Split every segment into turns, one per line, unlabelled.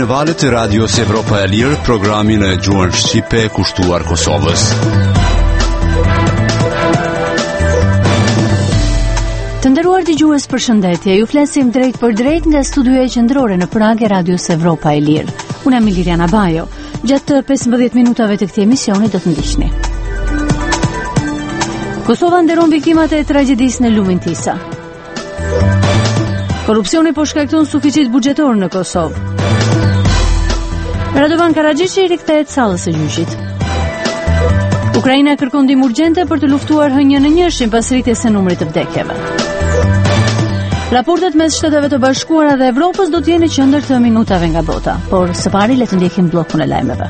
në valët e Radios Evropa e Lirë, programin e gjuhën shqipe kushtuar Kosovës.
Të nderuar dëgjues, përshëndetje. Ju flasim drejt për drejt nga studioja qendrore në Prag e Radios Evropa e Lirë. Unë jam Liliana Bajo. Gjatë 15 minutave të këtij emisioni do të ndiqni. Kosova nderon viktimat e tragjedisë në lumin Tisa. Korrupsioni po shkakton suficit buxhetor në Kosovë. Radovan Karadzici rikthehet sallës së gjyqit. Ukraina kërkon ndihmë urgjente për të luftuar HNN-shin pas rritjes së numrit të vdekjeve. Raportet mes Shteteve të Bashkuara dhe Evropës do të jenë në qendër të minutave nga bota, por së pari le të ndjekim bllokun e lajmeve.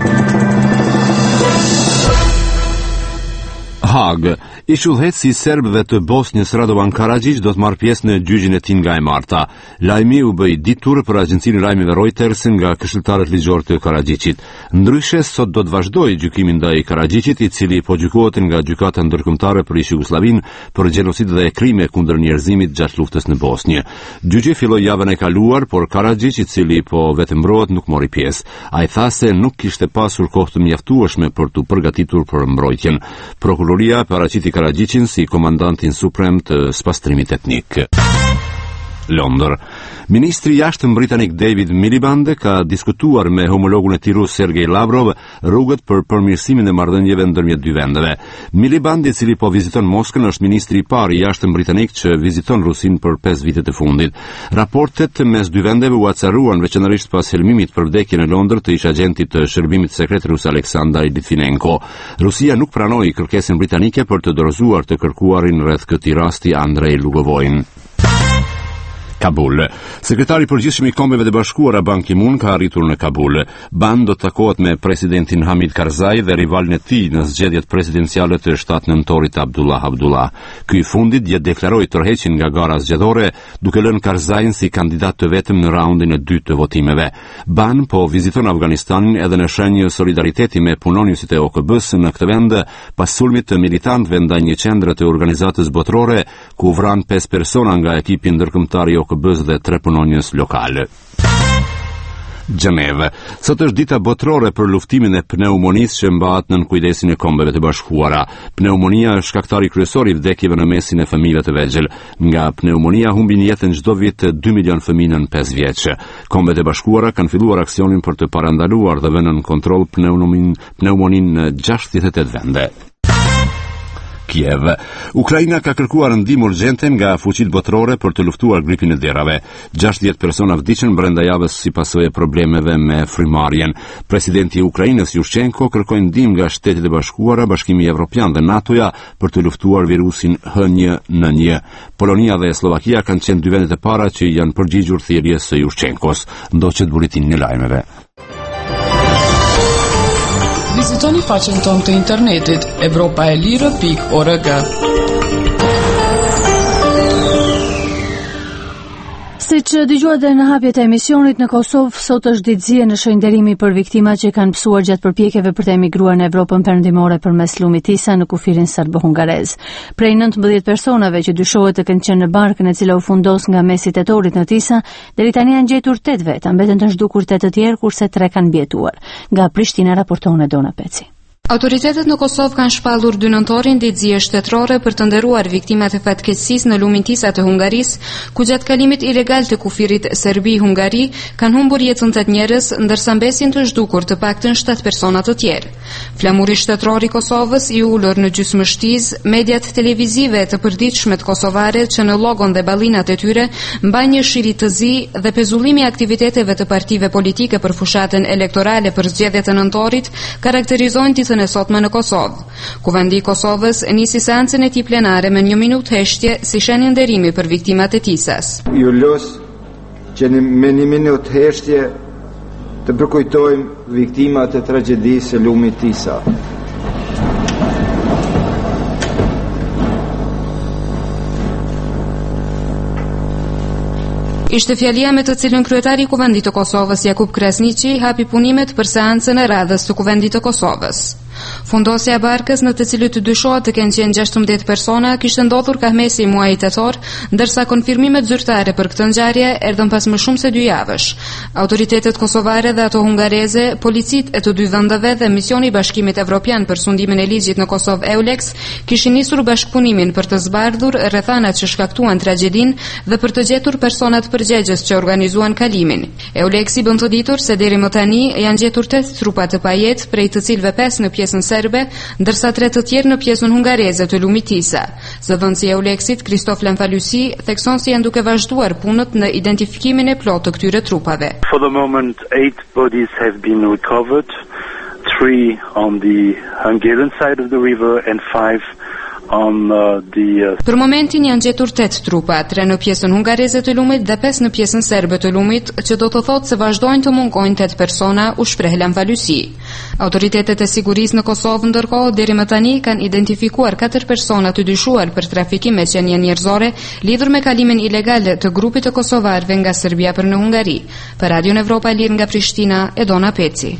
Hag, ish udhëheqësi i serbëve të Bosnjës Radovan Karadzic do të marrë pjesë në gjyqin e tij nga e marta. Lajmi u bë ditur për agjencinë e lajmeve Reuters nga këshilltarët ligjor të Karadzicit. Ndryshe, sot do të vazhdojë gjykimi ndaj Karadzicit, i cili po gjykohet nga gjykata ndërkombëtare për Jugosllavinë për gjenocid dhe krime kundër njerëzimit gjatë luftës në Bosnjë. Gjyqi filloi javën e kaluar, por Karadzic, i cili po vetë mbrohet, nuk mori pjesë. Ai tha se nuk kishte pasur kohë të mjaftueshme për të përgatitur për mbrojtjen. Prokuroria paraqiti Karadzicin si komandantin suprem të spastrimit etnik. Londër. Ministri i jashtëm britanik David Miliband ka diskutuar me homologun e tij rus Sergej Lavrov rrugët për përmirësimin e marrëdhënieve ndërmjet dy vendeve. Miliband, i cili po viziton Moskën, është ministri i parë i jashtëm britanik që viziton Rusinë për 5 vitet e fundit. Raportet mes dy vendeve u acaruan veçanërisht pas helmimit për vdekjen në Londër të ish agentit të shërbimit sekret rus Aleksandar Litvinenko. Rusia nuk pranoi kërkesën britanike për të dorëzuar të kërkuarin rreth këtij rasti Andrei Lugovojin. Kabul. Sekretari i përgjithshëm i Kombeve të Bashkuara Ban Ki-moon ka arritur në Kabul. Ban do të takohet me presidentin Hamid Karzai dhe rivalin e tij në zgjedhjet presidenciale të 7 nëntorit Abdullah Abdullah. Ky i fundit dje deklaroi tërheqjen nga gara zgjedhore, duke lënë Karzain si kandidat të vetëm në raundin e dytë të votimeve. Ban po viziton Afganistanin edhe në shenjë solidariteti me punonjësit e OKB-s në këtë vend pas sulmit të militantëve ndaj një qendre të organizatës botërore ku vran 5 persona nga ekipi ndërkombëtar i OKB-s dhe 3 punonjës lokale. Gjenevë. Sot është dita botërore për luftimin e pneumonisë që mbahet nën kujdesin e Kombeve të Bashkuara. Pneumonia është shkaktari kryesor i vdekjeve në mesin e fëmijëve të vegjël. Nga pneumonia humbin jetën çdo vit 2 milion fëmijë nën 5 vjeç. Kombet e Bashkuara kanë filluar aksionin për të parandaluar dhe vënë në kontroll pneumoninë në 68 vende. Kiev. Ukraina ka kërkuar ndihmë urgjente nga fuqitë botërore për të luftuar gripin e derave. 60 persona vdiqën brenda javës si pasojë e problemeve me frymarrjen. Presidenti i Ukrainës Yushchenko kërkoi ndihmë nga Shtetet e Bashkuara, Bashkimi Evropian dhe NATO-ja për të luftuar virusin H1N1. Polonia dhe Slovakia kanë qenë dy vendet e para që janë përgjigjur thirrjes së Yushchenkos. Ndoqet buletinin e lajmeve.
Vizitoni faqen tonë të internetit evropaelire.org.
Siç dëgjuat në hapjet e emisionit, në Kosovë sot është ditëzie në shënderimi për viktimat që kanë pësuar gjatë përpjekjeve për të emigruar në Evropën perëndimore përmes lumit Tisa në kufirin serbo-hungarez. Prej 19 personave që dyshohet të kenë qenë në barkën e cila u fundos nga mesi tetorit në Tisa, deri tani janë gjetur 8 veta, mbeten të zhdukur 8 të tjerë, kurse 3 kanë mbijetuar. Nga Prishtina raporton Dona Peci.
Autoritetet në Kosovë kanë shpallur 2 nëntorin ditëzie shtetërore për të nderuar viktimat e fatkeqësisë në lumin Tisa të Hungarisë, ku gjatë kalimit ilegal të kufirit Serbi-Hungari kanë humbur jetën 8 njerëz, ndërsa mbesin të zhdukur të paktën 7 persona të tjerë. Flamuri shtetëror i Kosovës i ulur në gjysmështiz, mediat televizive të përditshme të kosovare që në logon dhe ballinat e tyre mbajnë një shiri të zi dhe pezullimi i aktiviteteve të partive politike për fushatën elektorale për zgjedhjet e nëntorit karakterizojnë ditën e sotme në Kosovë. Kuvendi i Kosovës nisi seancën e tij plenare me 1 minutë heshtje si shenjë nderimi për viktimat e Tisas.
Ju los që me 1 minutë heshtje të përkujtojmë viktimat e tragjedisë së lumit Tisa.
Ishte fjalia me të cilën kryetari i Kuvendit të Kosovës Jakub Krasniqi hapi punimet për seancën e radhës të Kuvendit të Kosovës. Fundosja e barkës në të cilën të dyshohet të kenë qenë 16 persona kishte ndodhur ka mesi i muajit tetor, ndërsa konfirmimet zyrtare për këtë ngjarje erdhën pas më shumë se 2 javësh. Autoritetet kosovare dhe ato hungareze, policitë e të dy vendeve dhe misioni i Bashkimit Evropian për sundimin e ligjit në Kosovë EULEX kishin nisur bashkëpunimin për të zbardhur rrethanat që shkaktuan tragjedinë dhe për të gjetur personat përgjegjës që organizuan kalimin. EULEX-i bën të ditur se deri më tani janë gjetur 8 trupa të pajet, prej të cilëve 5 në pjesën serbe, ndërsa 3 të tjerë në pjesën hungareze të lumit Tisa. Zëvendësi i EULEX-it, Kristof Lamfalusi, thekson se janë duke vazhduar punët në identifikimin e plotë të këtyre trupave.
For the moment, 8 bodies have been recovered, 3 on the Hungarian side of the river and 5 on the...
Për momentin janë gjetur 8 trupa, 3 në pjesën hungareze të lumit dhe 5 në pjesën serbe të lumit, që do të thotë se vazhdojnë të mungojnë 8 persona, u shpreh Lamfalusi. Autoritetet e sigurisë në Kosovë ndërkohë deri më tani kanë identifikuar 4 persona të dyshuar për trafikim me qenie njerëzore lidhur me kalimin ilegal të grupit të kosovarëve nga Serbia për në Hungari. Për Radion Evropa e Lirë nga Prishtina, Edona Peci.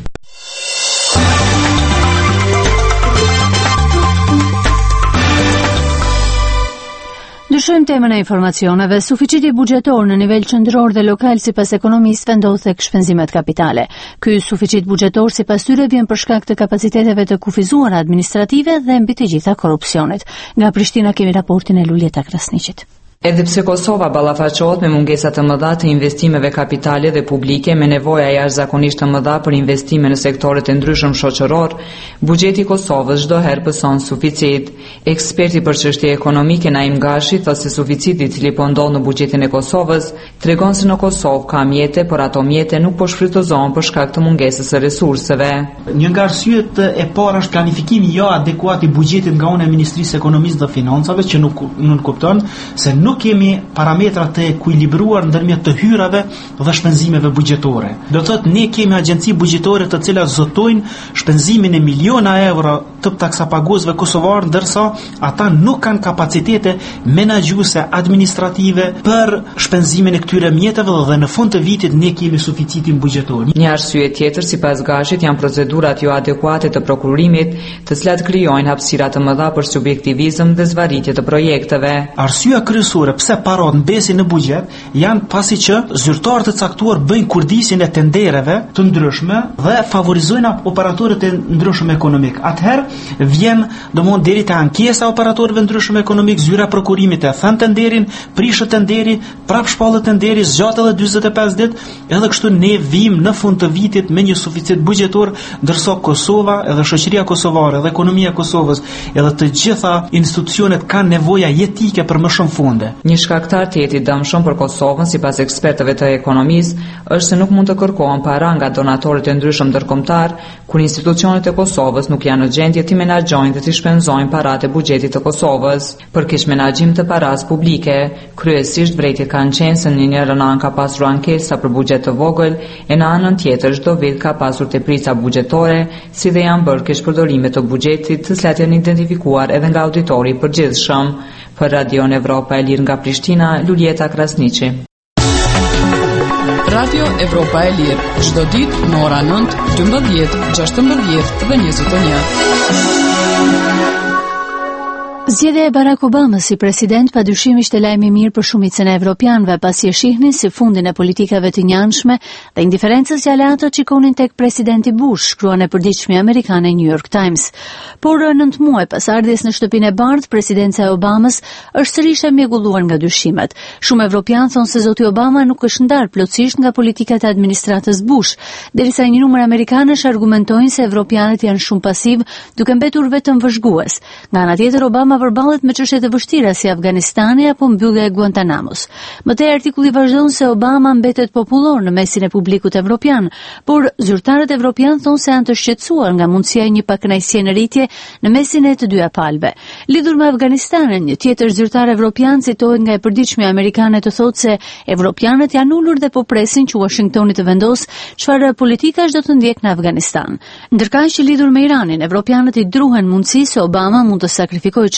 Ndryshojmë temën e informacioneve. Suficiti buxhetor në nivel qendror dhe lokal sipas ekonomistëve ndodh tek shpenzimet kapitale. Ky suficit buxhetor sipas tyre vjen për shkak të kapaciteteve të kufizuara administrative dhe mbi të gjitha korrupsionit. Nga Prishtina kemi raportin e Luljeta Krasniqit.
Edhe pse Kosova ballafaqohet me mungesa të mëdha të investimeve kapitale dhe publike me nevoja jashtëzakonisht të mëdha për investime në sektorët e ndryshëm shoqëror, buxheti i Kosovës çdo herë pëson suficit. Eksperti për çështje ekonomike Naim Gashi thotë se suficiti i cili po ndodh në buxhetin e Kosovës tregon se në Kosovë ka mjete, por ato mjete nuk po shfrytëzohen për shkak të mungesës së resurseve.
Një nga arsyet e parë është planifikimi jo adekuat i buxhetit nga ana e Ministrisë së Ekonomisë dhe Financave, që nuk kupton se nuk kemi parametra të ekuilibruar ndërmjet të hyrave dhe shpenzimeve buxhetore. Do thotë ne kemi agjenci buxhetore të cilat zotojnë shpenzimin e miliona euro të taksapaguesve kosovar, ndërsa ata nuk kanë kapacitete menaxhuese administrative për shpenzimin e këtyre mjeteve dhe në fund të vitit ne kemi suficitin buxhetor.
Një arsye tjetër sipas Gashit janë procedurat jo adekuate të prokurimit, të cilat krijojnë hapësira të mëdha për subjektivizëm dhe zvarritje të projekteve.
Arsyeja kryesore pse parot mbesin në buxhet janë pasi që zyrtarët e caktuar bëjnë kurdisin e tendereve të ndryshme dhe favorizojnë operatorët e ndryshëm ekonomik. Atëherë vjen domthonë deri te ankesa e operatorëve ndryshëm ekonomik, zyra prokurimit e thën tenderin, prishët tenderi, prap shpallët tenderi, zgjat edhe 45 ditë, edhe kështu ne vim në fund të vitit me një suficit buxhetor, ndërsa Kosova, edhe shoqëria kosovare, edhe ekonomia e Kosovës, edhe të gjitha institucionet kanë nevoja jetike për më shumë fonde.
Një shkaktar tjetër i dëmshëm për Kosovën sipas ekspertëve të ekonomisë është se nuk mund të kërkohen para nga donatorët e ndryshëm ndërkombëtar, kur institucionet e Kosovës nuk janë në gjendje të menaxhojnë dhe të shpenzojnë paratë e buxhetit të Kosovës. Për keq menaxhim të parasë publike, kryesisht vërejtjet kanë qenë se në njërin anë ka pasur ankesa për buxhet të vogël, e në anën tjetër çdo vit ka pasur teprica buxhetore, si dhe janë bërë keq përdorime të buxhetit, të cilat janë identifikuar edhe nga auditori i përgjithshëm. Për Radion Evropa e Lirë nga Prishtina, Luljeta Krasniqi.
Radio Evropa e Lirë, çdo ditë në ora 9, 12, 16 dhe 21.
Zgjedhja e Barack Obamas si president padyshim ishte lajm i mirë për shumicën e evropianëve, pasi e shihnin si fundin e politikave të njanshme dhe indiferencës që aleatët shikonin tek presidenti Bush, shkruan e përditshmja amerikane New York Times. Por 9 muaj pas ardhjes në shtëpinë e bardhë, presidenca e Obamas është sërish e mjegulluar nga dyshimet. Shumë evropianë thonë se zoti Obama nuk është ndarë plotësisht nga politikat e administratës Bush, derisa një numër amerikanësh argumentojnë se evropianët janë shumë pasiv, duke mbetur vetëm vëzhgues. Nga ana tjetër, Obama përballet me çështje të vështira si Afganistani apo mbyllja e Guantanamos. Më tej artikulli vazhdon se Obama mbetet popullor në mesin e publikut evropian, por zyrtarët evropian thonë se janë të shqetësuar nga mundësia e një pakënaqësie në rritje në mesin e të dyja palëve. Lidhur me Afganistanin, një tjetër zyrtar evropian citohet nga e përditshmja amerikane të thotë se evropianët janë ulur dhe po presin që Washingtoni të vendosë çfarë politikash do të ndjek në Afganistan. Ndërkaq që lidhur me Iranin, evropianët i druhen mundësisë se Obama mund të sakrifikojë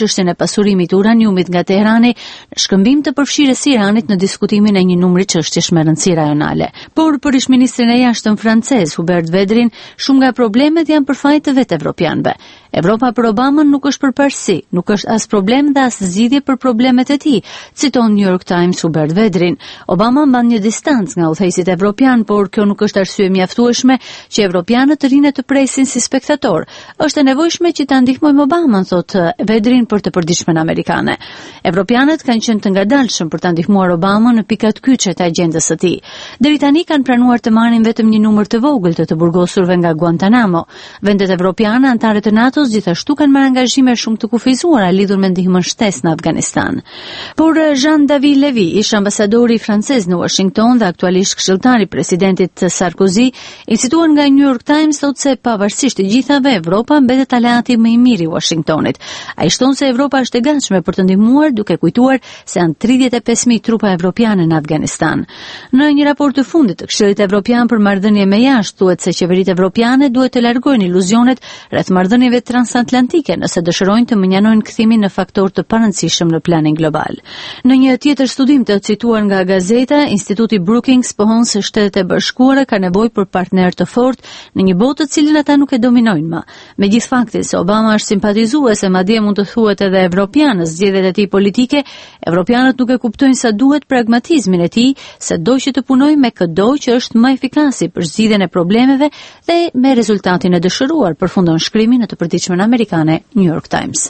çështjen e pasurimit të uraniumit nga Teherani në shkëmbim të përfshirjes së Iranit në diskutimin e një numri çështjesh me rëndësi rajonale. Por për ish-ministrin e jashtëm francez Hubert Védrine, shumë nga problemet janë për fajin të vetë evropianëve. Evropa për Obamën nuk është përparësi, nuk është as problem dhe as zgjidhje për problemet e tij, citon New York Times Hubert Védrine. Obama mban një distancë nga udhëheqësit evropian, por kjo nuk është arsye mjaftueshme që evropianët të rinë të presin si spektator. Është e nevojshme që ta ndihmojmë Obamën, thotë Védrine për të përditshmen amerikane. Evropianët kanë qenë të ngadalshëm për ta ndihmuar Obamën në pikat kyçe të agjendës së tij. Deri tani kanë planuar të marrin vetëm një numër të vogël të burgosurve nga Guantanamo. Vendet evropiane anëtare të NATO gjithashtu kanë marrë angazhime shumë të kufizuara lidhur me ndihmën shtesë në Afganistan. Por Jean-David Lévy, ish ambasadori francez në Washington dhe aktualisht këshilltari i presidentit Sarkozy, i cituar nga New York Times, thotë se pavarësisht të gjithave, Evropa mbetet aleati më i mirë i Washingtonit. Ai shton se Evropa është e gatshme për të ndihmuar, duke kujtuar se janë 35.000 trupa evropiane në Afganistan. Në një raport të fundit të Këshillit Evropian për marrëdhënie me jashtë, thuhet se qeveritë evropiane duhet të largojnë iluzionet rreth marrëdhënieve transatlantike nëse dëshirojnë të mënjanojnë kthimin në faktor të parëndësishëm në planin global. Në një tjetër studim të cituar nga gazeta, Instituti Brookings pohon se Shtetet e Bashkuara ka nevojë për partner të fortë në një botë të cilën ata nuk e dominojnë më. Megjithë faktit se Obama është simpatizues e madje mund të thuhet edhe evropian në zgjedhjet e tij politike, evropianët nuk e kuptojnë sa duhet pragmatizmin e tij, se do që të punojë me këdo që është më efikasi për zgjidhjen e problemeve dhe me rezultatin e dëshiruar, përfundon shkrimi në të përditshmen amerikane New York Times.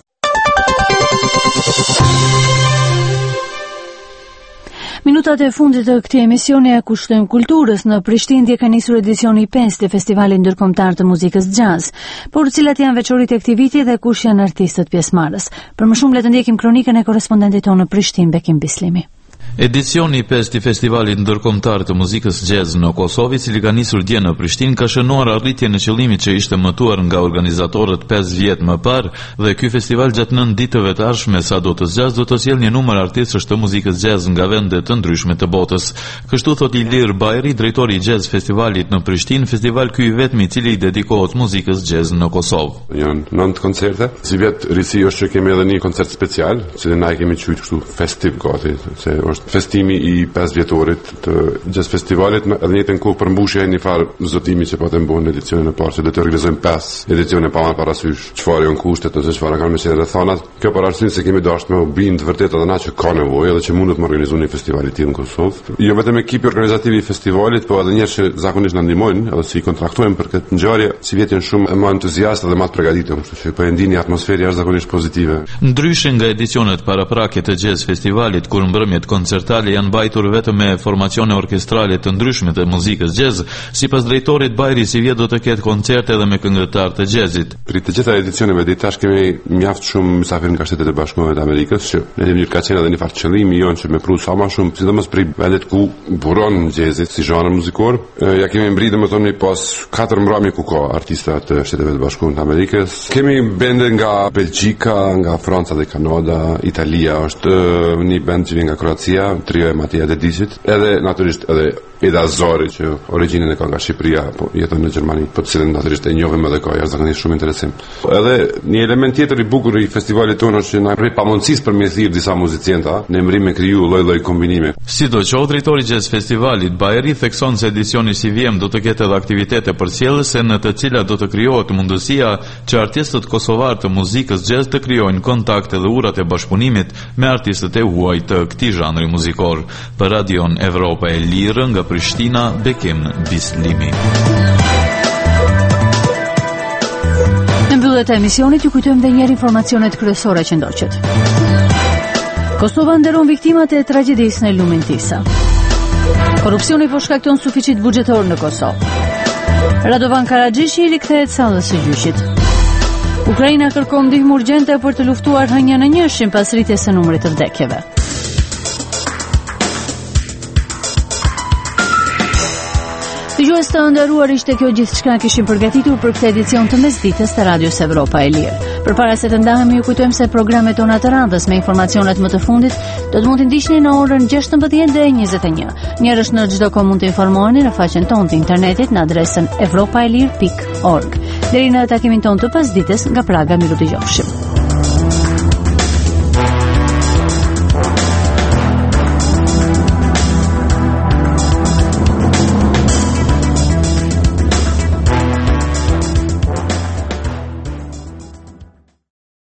Minutat e fundit të këtij emisioni e kushtojmë kulturës. Në Prishtinë dje ka nisur edicioni 5 të Festivalit Ndërkombëtar të Muzikës Jazz. Por cilat janë veçoritë e këtij viti dhe kush janë artistët pjesëmarrës? Për më shumë le të ndjekim kronikën e korrespondentit tonë në Prishtinë, Bekim Bislimi.
Edicioni 5 i Festivalit Ndërkombëtar të Muzikës Jazz në Kosovë, i cili ka nisur dje në Prishtinë, ka shënuar arritjen e qëllimit që ishte mëtuar nga organizatorët 5 vjet më parë, dhe ky festival gjatë 9 ditëve të ardhshme sado të zgjaz do të sjellë një numër artistësh të muzikës jazz nga vende të ndryshme të botës. Kështu thot Ilir Bajri, drejtori i Jazz Festivalit në Prishtinë, festival ky i vetmi i cili i dedikohet muzikës jazz në Kosovë.
Janë 9 koncerte. Si vjet risi është që kemi edhe një koncert special, që ne kemi quajtur kështu festiv gati, se festimi i 5 vjetorit të Jazz Festivalit, edhe në njëjtën kohë përmbushja e një farë zotimi që po të bëhen në edicionin e parë, që do të organizojmë 5 edicione pa marrë parasysh çfarë janë kushtet ose çfarë kanë mësuar rrethonat. Kjo për arsye se kemi dashur me bind vërtet edhe na që ka nevojë edhe që mundet të organizojmë një festival i tillë në Kosovë. Jo vetëm ekipi organizativ i festivalit, por edhe njerëz që zakonisht na ndihmojnë, edhe si kontraktojmë për këtë ngjarje, si vjen shumë më entuziastë dhe më të përgatitur, kështu që po e ndini atmosferë jashtëzakonisht pozitive.
Ndryshe nga edicionet paraprake të Jazz Festivalit, kur mbrëmjet koncertale janë mbajtur vetëm me formacione orkestrale të ndryshme të muzikës jazz, sipas drejtorit Bajri, si vjet do të ketë koncerte edhe me këngëtar të jazzit.
Për të gjitha edicioneve deri tash kemi mjaft shumë mysafir nga Shtetet e Bashkuara të Amerikës, që ne kemi ka qenë edhe një farë qëllimi jon që me pru sa më shumë, sidomos për vendet ku buron jazzi si zhanër muzikor. Ja kemi mbri domethënë pas 4 mbrëmje ku ka artista të Shteteve të Bashkuara të Amerikës. Kemi bende nga Belgjika, nga Franca dhe Kanada, Italia, është një band që vjen nga Kroacia, trio e Matija Dedisit, edhe natyrisht edhe Eda Zori, që origjinën e ka nga Shqipëria, po jeton në Gjermani, po të cilën natyrisht e njohim edhe ka jashtëzakonisht shumë interesim. Edhe një element tjetër i bukur i festivalit tonë është që na prej pamundësisë për me thirr disa muzicientë, ne mbrim me kriju lloj-lloj kombinime.
Sidoqoftë, drejtori i Jazz Festivalit Bajri thekson se edicioni si vjem do të ketë edhe aktivitete përcjellëse në të cilat do të krijohet mundësia që artistët kosovar të muzikës jazz të krijojnë kontakte dhe urat e bashkëpunimit me artistët e huaj të këtij zhanri muzikor. Për Radion Evropa e Lirë nga Prishtina, Bekim Bislimi.
Në mbyllet e emisionit ju kujtojmë dhe njerë informacionet kryesore që ndoqët. Kosova nderon viktimat e tragjedisë në lumin Tisa. Korrupsioni po shkakton suficit buxhetor në Kosovë. Radovan Karadžići rikthehet sallës së gjyqit. Ukraina kërkon ndihmë urgjente për të luftuar hënjen e njëshin pas rritjes së numrit të vdekjeve. Dëgjues të nderuar, ishte kjo gjithçka kishim përgatitur për këtë edicion të mesditës të Radios Evropa e Lirë. Përpara se të ndahemi, ju kujtojmë se programet tona të radhës me informacionet më të fundit do të mund të ndiqni në orën 16 dhe 21. Njerëz në çdo kohë mund të informoheni në faqen tonë të internetit në adresën evropaelir.org. Deri në takimin tonë të pasdites, nga Praga miru dëgjofshim.